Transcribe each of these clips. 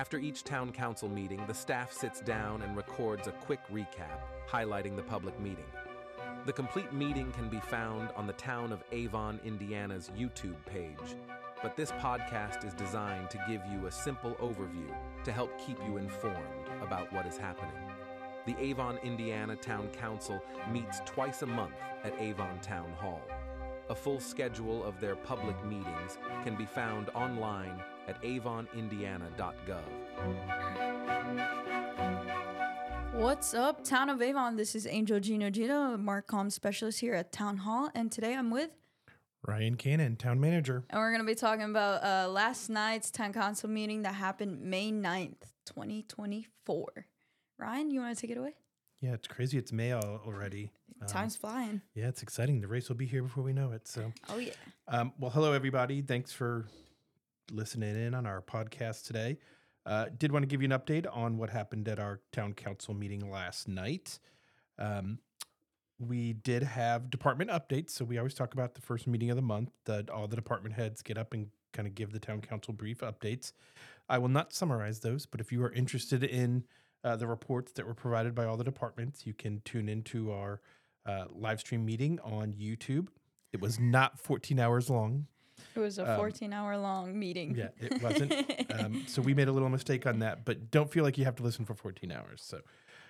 After each town council meeting, the staff sits down and records a quick recap, highlighting the public meeting. The complete meeting can be found on the Town of Avon, Indiana's YouTube page, but this podcast is designed to give you a simple overview to help keep you informed about what is happening. The Avon, Indiana Town Council meets twice a month at Avon Town Hall. A full schedule of their public meetings can be found online at avonindiana.gov. What's up, Town of Avon? This is Angel Gino, Marcom specialist here at Town Hall, and today I'm with Ryan Cannon, town manager. and we're going to be talking about last night's town council meeting that happened May 9th, 2024. Ryan, you want to take it away? Yeah, it's crazy. It's May already. Time's flying. Yeah, it's exciting. The race will be here before we know it. So, Oh, yeah. well, hello, everybody. Thanks for listening in on our podcast today. Did want to give you an update on what happened at our town council meeting last night. We did have department updates. So we always talk about the first meeting of the month that all the department heads get up and kind of give the town council brief updates. I will not summarize those, but if you are interested in the reports that were provided by all the departments, you can tune into our live stream meeting on YouTube. It was not 14 hours long. It was a 14-hour long meeting. Yeah, it wasn't. So we made a little mistake on that, but don't feel like you have to listen for 14 hours. So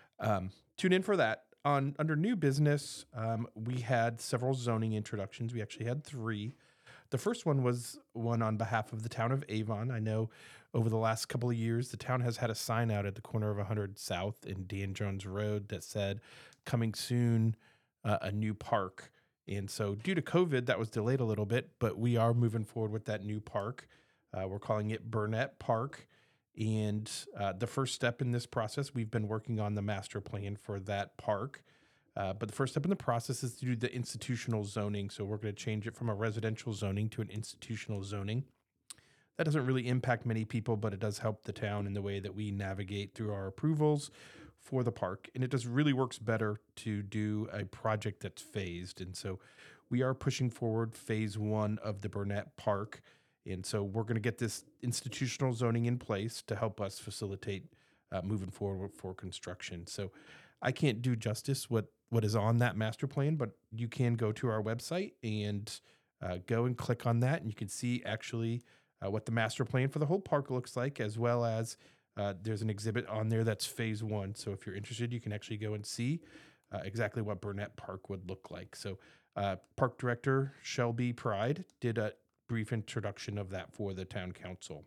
tune in for that. Under new business, we had several zoning introductions. We actually had 3. The first one was one on behalf of the town of Avon. I know over the last couple of years, the town has had a sign out at the corner of 100 South and Dan Jones Road that said, coming soon, a new park. And so due to COVID, that was delayed a little bit, but we are moving forward with that new park. We're calling it Burnett Park. And the first step in this process, we've been working on the master plan for that park. But the first step in the process is to do the institutional zoning. So we're going to change it from a residential zoning to an institutional zoning. That doesn't really impact many people, but it does help the town in the way that we navigate through our approvals for the park. And it just really works better to do a project that's phased. And so we are pushing forward phase 1 of the Burnett Park. And so we're going to get this institutional zoning in place to help us facilitate moving forward for construction. So I can't do justice what is on that master plan, but you can go to our website and go and click on that, and you can see actually what the master plan for the whole park looks like, as well as there's an exhibit on there that's phase 1. So if you're interested, you can actually go and see exactly what Burnett Park would look like. So Park Director Shelby Pride did a brief introduction of that for the town council.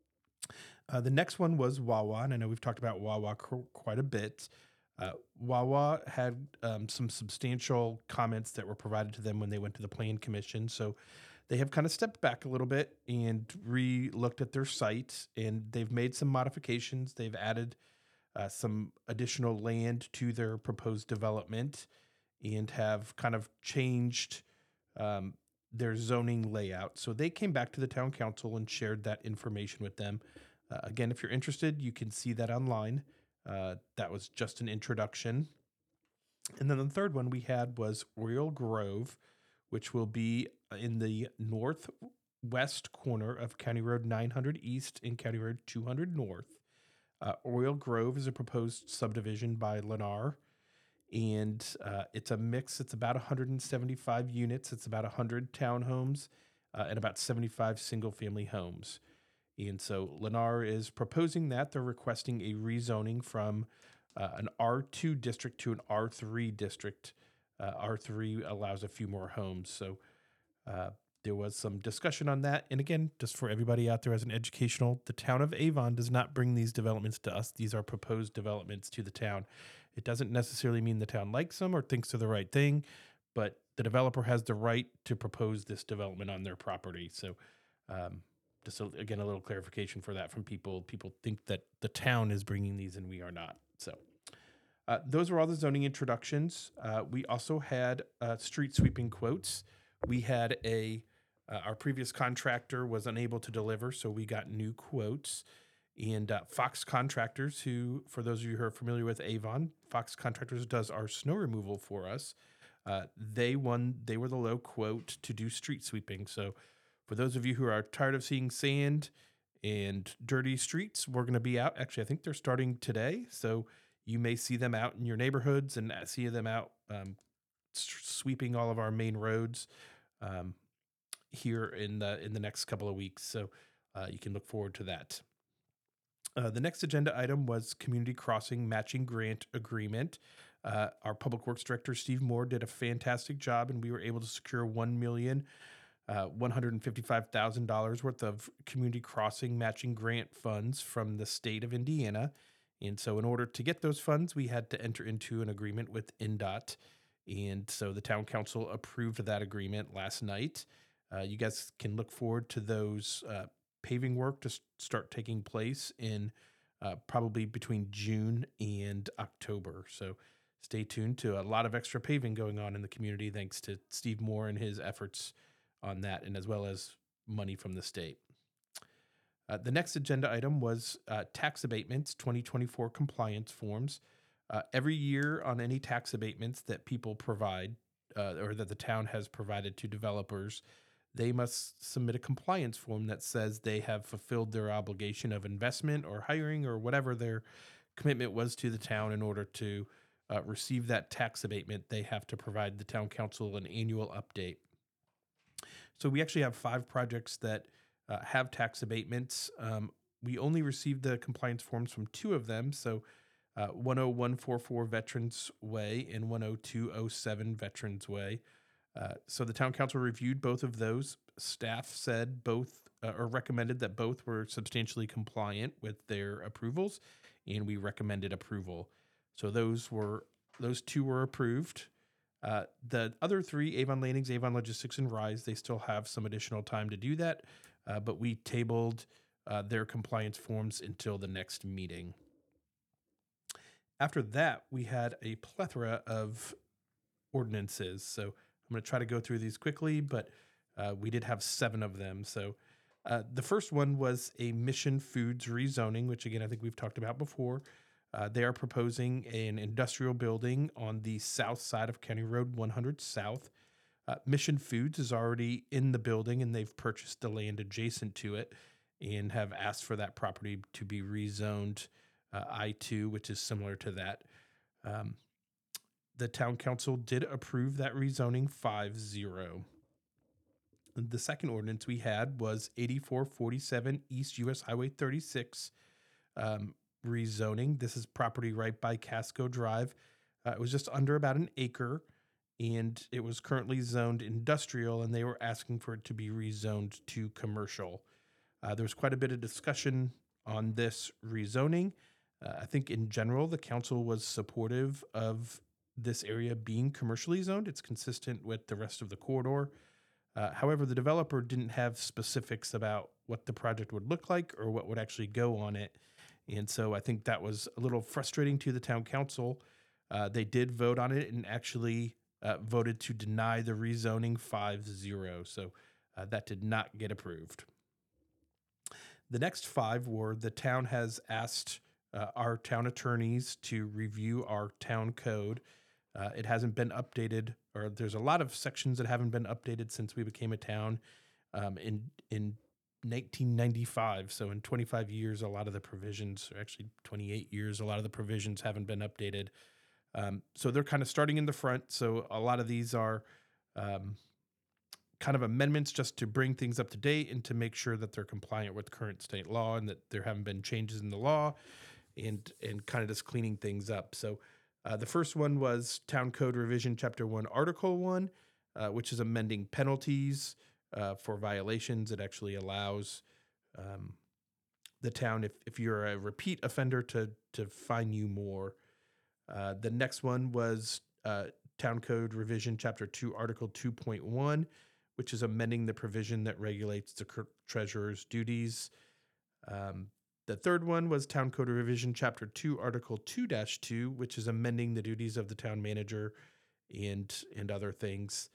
The next one was Wawa, and I know we've talked about Wawa quite a bit. Wawa had some substantial comments that were provided to them when they went to the Plan Commission. So they have kind of stepped back a little bit and re-looked at their site, and they've made some modifications. They've added some additional land to their proposed development and have kind of changed their zoning layout. So they came back to the town council and shared that information with them. Again, if you're interested, you can see that online. That was just an introduction. And then the third one we had was Oriole Grove, which will be in the northwest corner of County Road 900 East and County Road 200 North. Oriole Grove is a proposed subdivision by Lennar, and it's a mix. It's about 175 units. It's about 100 townhomes and about 75 single-family homes. And so Lennar is proposing that. They're requesting a rezoning from an R2 district to an R3 district. R3 allows a few more homes. So there was some discussion on that. And again, just for everybody out there as an educational, the town of Avon does not bring these developments to us. These are proposed developments to the town. It doesn't necessarily mean the town likes them or thinks they're the right thing, but the developer has the right to propose this development on their property. So just again, a little clarification for that from people. People think that the town is bringing these and we are not. So those were all the zoning introductions. We also had street sweeping quotes. We had our previous contractor was unable to deliver, so we got new quotes. And Fox Contractors, who, for those of you who are familiar with Avon, Fox Contractors does our snow removal for us. They were the low quote to do street sweeping. So for those of you who are tired of seeing sand And Dirty Streets, we're going to be out. Actually, I think they're starting today. So you may see them out in your neighborhoods and see them out sweeping all of our main roads here in the next couple of weeks. So you can look forward to that. The next agenda item was Community Crossing Matching Grant Agreement. Our Public Works Director, Steve Moore, did a fantastic job, and we were able to secure $1,155,000 worth of Community Crossing Matching Grant funds from the state of Indiana. And so in order to get those funds, we had to enter into an agreement with INDOT. And so the town council approved that agreement last night. You guys can look forward to those paving work to start taking place in probably between June and October. So stay tuned to a lot of extra paving going on in the community thanks to Steve Moore and his efforts on that, and as well as money from the state. The next agenda item was tax abatements 2024 compliance forms. Every year on any tax abatements that people provide or that the town has provided to developers, they must submit a compliance form that says they have fulfilled their obligation of investment or hiring or whatever their commitment was to the town. In order to receive that tax abatement, they have to provide the town council an annual update. So we actually have 5 projects that have tax abatements. We only received the compliance forms from 2 of them. So 10144 Veterans Way and 10207 Veterans Way. So the town council reviewed both of those. Staff said both or recommended that both were substantially compliant with their approvals, and we recommended approval. So those 2 were approved. The other 3, Avon Landings, Avon Logistics, and Rise, they still have some additional time to do that, but we tabled their compliance forms until the next meeting. After that, we had a plethora of ordinances. So I'm going to try to go through these quickly, but we did have 7 of them. So the first one was a Mission Foods rezoning, which again, I think we've talked about before. They are proposing an industrial building on the south side of County Road 100 South. Mission Foods is already in the building, and they've purchased the land adjacent to it and have asked for that property to be rezoned I-2, which is similar to that. The town council did approve that rezoning 5-0. The second ordinance we had was 8447 East US Highway 36 rezoning. This is property right by Casco Drive. It was just under about an acre, and it was currently zoned industrial, and they were asking for it to be rezoned to commercial. There was quite a bit of discussion on this rezoning. I think in general, the council was supportive of this area being commercially zoned. It's consistent with the rest of the corridor. However, the developer didn't have specifics about what the project would look like or what would actually go on it. And so I think that was a little frustrating to the town council. They did vote on it and actually voted to deny the rezoning 5-0. So that did not get approved. The next 5 were the town has asked our town attorneys to review our town code. It hasn't been updated, or there's a lot of sections that haven't been updated since we became a town in 1995. So in 25 years, a lot of the provisions, or actually 28 years, a lot of the provisions haven't been updated. So they're kind of starting in the front. So a lot of these are kind of amendments just to bring things up to date and to make sure that they're compliant with current state law and that there haven't been changes in the law, and kind of just cleaning things up. So the first one was Town Code Revision Chapter 1, Article 1, which is amending penalties for violations. It actually allows the town, if you're a repeat offender, to fine you more. The next one was Town Code Revision Chapter 2, Article 2.1, which is amending the provision that regulates the treasurer's duties. The third one was Town Code Revision Chapter 2, Article 2-2, which is amending the duties of the town manager and other things.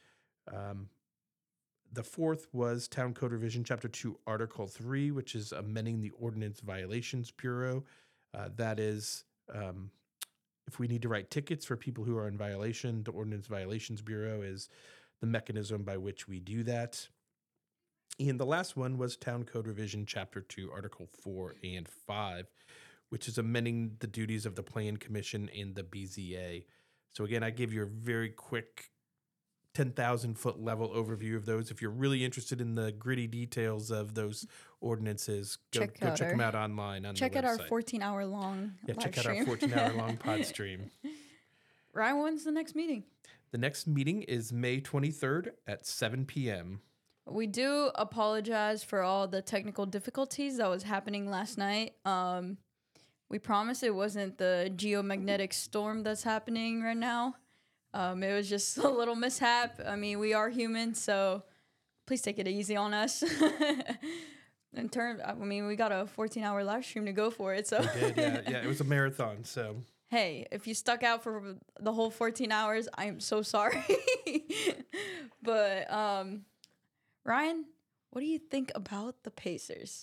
The fourth was Town Code Revision Chapter 2, Article 3, which is amending the Ordinance Violations Bureau. That is, if we need to write tickets for people who are in violation, the Ordinance Violations Bureau is the mechanism by which we do that. And the last one was Town Code Revision Chapter 2, Article 4 and 5, which is amending the duties of the Plan Commission and the BZA. So again, I gave you a very quick 10,000-foot level overview of those. If you're really interested in the gritty details of those ordinances, go check them out online on the website. Check out our 14-hour long live check stream. out our 14-hour long pod stream. Ryan, when's the next meeting? The next meeting is May 23rd at 7 p.m. We do apologize for all the technical difficulties that was happening last night. We promise it wasn't the geomagnetic storm that's happening right now. It was just a little mishap. I mean, we are human, so please take it easy on us. We got a 14-hour live stream to go for it. So we did, yeah, it was a marathon. So hey, if you stuck out for the whole 14 hours, I am so sorry. But Ryan, what do you think about the Pacers?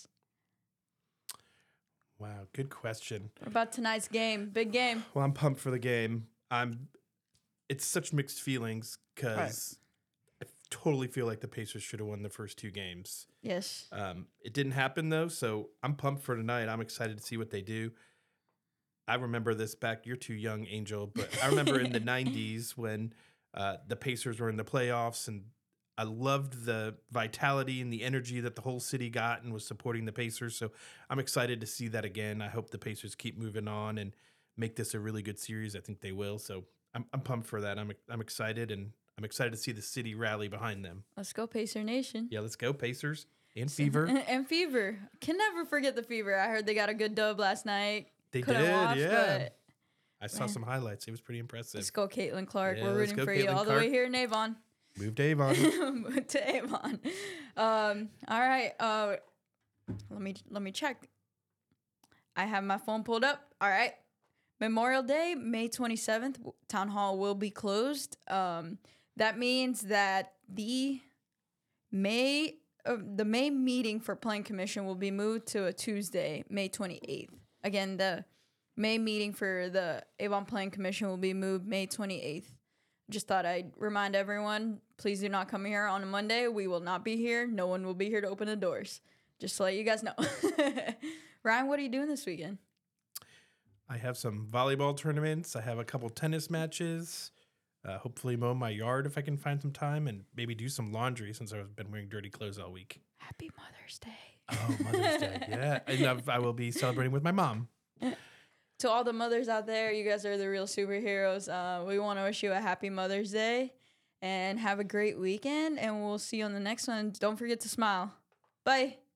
Wow, good question. What about tonight's game? Big game. Well, I'm pumped for the game. It's such mixed feelings because I totally feel like the Pacers should have won the first two games. Yes. It didn't happen, though, so I'm pumped for tonight. I'm excited to see what they do. I remember this back. You're too young, Angel, but I remember in the 90s when the Pacers were in the playoffs, and I loved the vitality and the energy that the whole city got and was supporting the Pacers. So I'm excited to see that again. I hope the Pacers keep moving on and make this a really good series. I think they will. So I'm pumped for that. I'm excited, and I'm excited to see the city rally behind them. Let's go, Pacer Nation. Yeah, let's go, Pacers and Fever. And Fever. Can never forget the Fever. I heard they got a good dub last night. They Couldn't did, watch, yeah. But I saw some highlights. It was pretty impressive. let's go, Caitlin Clark. Yeah, We're let's rooting go, for you Caitlin all the Clark. way here in Avon. Move to Avon. To Avon. All right. Let me check. I have my phone pulled up. All right. Memorial Day, May 27th, Town Hall will be closed. That means that the May meeting for Plan Commission will be moved to a Tuesday, May 28th. Again, the May meeting for the Avon Plan Commission will be moved May 28th. Just thought I'd remind everyone, please do not come here on a Monday. We will not be here. No one will be here to open the doors. Just to let you guys know. Ryan, what are you doing this weekend? I have some volleyball tournaments. I have a couple tennis matches. Hopefully mow my yard if I can find some time, and maybe do some laundry since I've been wearing dirty clothes all week. Happy Mother's Day. Oh, Mother's Day, yeah. And I will be celebrating with my mom. To all the mothers out there, you guys are the real superheroes. We want to wish you a happy Mother's Day and have a great weekend, and we'll see you on the next one. Don't forget to smile. Bye.